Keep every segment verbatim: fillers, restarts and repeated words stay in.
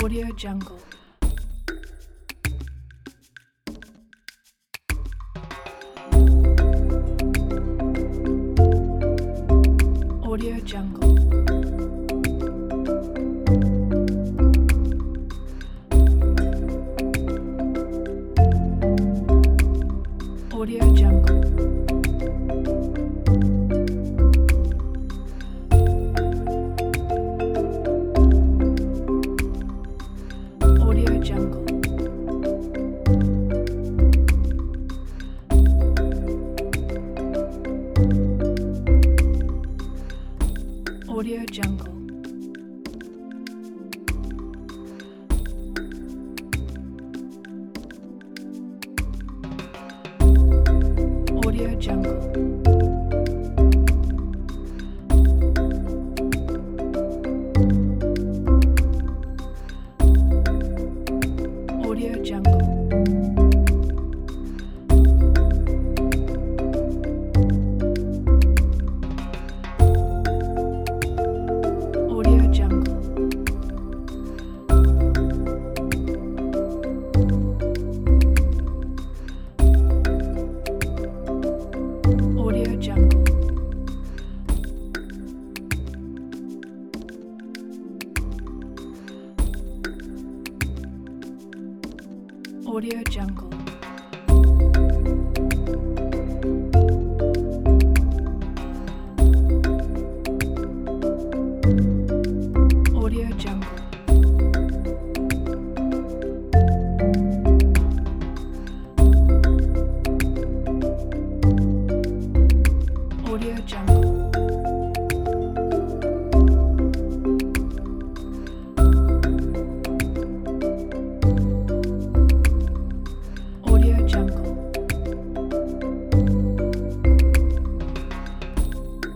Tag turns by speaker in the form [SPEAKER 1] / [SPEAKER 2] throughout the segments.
[SPEAKER 1] Audio Jungle. Audio Jungle. Audio Jungle. Audio Jungle. Audio Jungle. Audio Jungle. Audio Jungle. Audio Jungle. Audio Jungle. Audio Jungle. Audio Jungle. Audio Jungle. Audio Jungle.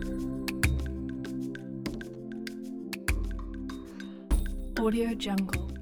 [SPEAKER 1] Audio Jungle.